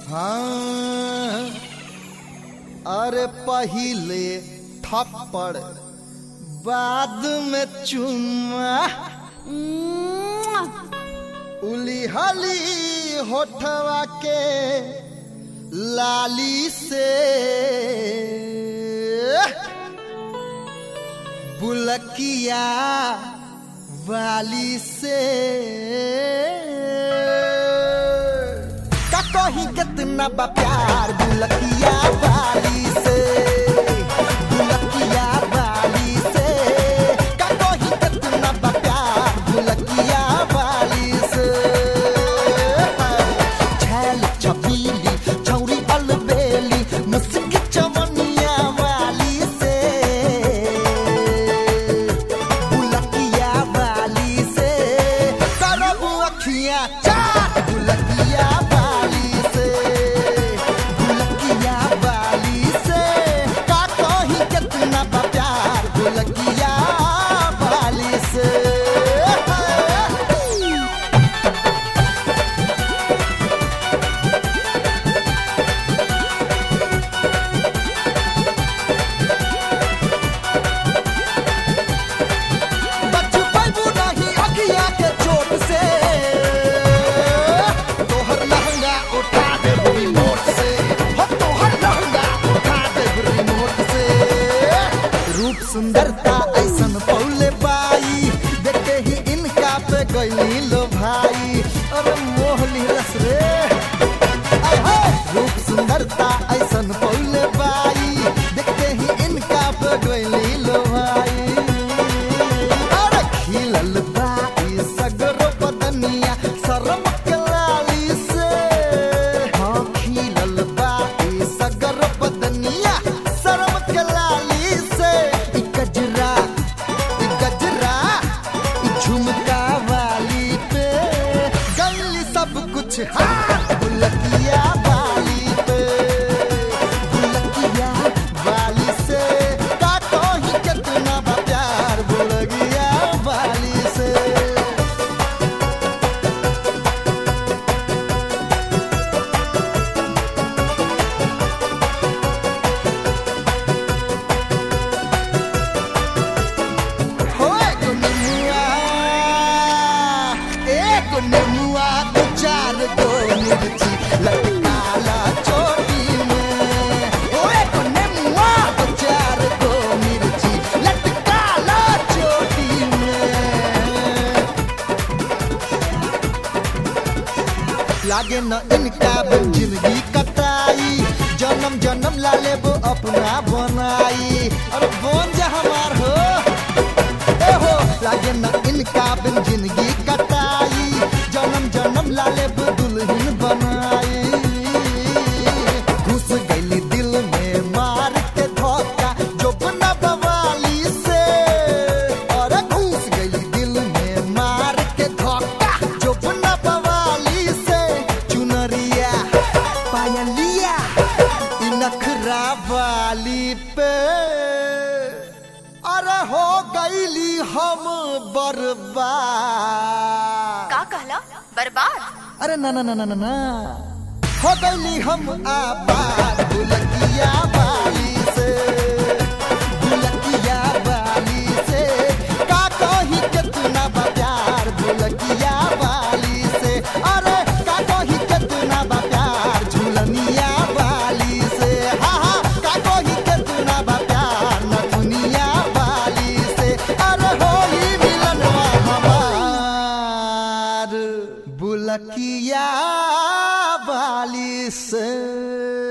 हाँ अरे पहिले थप्पड़ बाद में चुम्मा उली हली होठवा के लाली से बुलकिया वाली से का कहीं कितना बा प्यार बुलकिया वाली से बुलकिया वाली से का कहीं कितना बा प्यार बुलकिया वाली से छैल छबीली छौरी अलबेली मुस्की चवनिया वाली से बुलकिया वाली से करब अखियां चाट बुलकिया वाली से बुलकिया वाली से का कहीं कितना बा प्यार बुलकिया वाली से सुंदरता ऐसन पौले बाई देखे ही इनका पे गई लो भाई अरे मोहली रस रे रूप सुंदरता ऐसन पौले बाई देखे ही इनका पे गई लो भाई अरे खिलल बाई सगरो बदनिया शर्म के लाली से हाँ खिलल बाई सगरो बदनिया शर्म के लाली से झुमका वाली पे गली सब कुछ हाँ बुलकिया वाली पे बुलकिया वाली से का कहीं कितना बा प्यार बुलकिया वाली से नेमुआ दो चार दो मिर्ची लटकाला चोटी में ओए को नेमुआ दो चार दो मिर्ची लटकाला चोटी में लागे न इनका जिंदगी कटाई जन्म जन्म ला ले वो अपना बनाई और बोन जा हमार हो ए हो लागे न इनका जिंदगी कटाई जन्म जन्म लाले दुल्हन बनाई घुस गई दिल में मार के धोखा जो बना बवाली से और घुस गई दिल में मार के धोखा जो बना बवाली से चुनरिया पायलिया नखरा वाली पे अरे हो गईली हम बर्बाद का कहला बर्बाद अरे ना ना ना ना ना हो गईली हम आबाद बुलकिया वाली से बुलकिया वाली से का कहीं कितना बा प्यार बुलकिया वाली से अरे का कहीं कितना बा प्यार झुलनिया वाली से हाँ हाँ का कहीं कितना बा प्यार नथुनिया वाली से अरे होली मिलनवा हमार बुलकिया वाली से।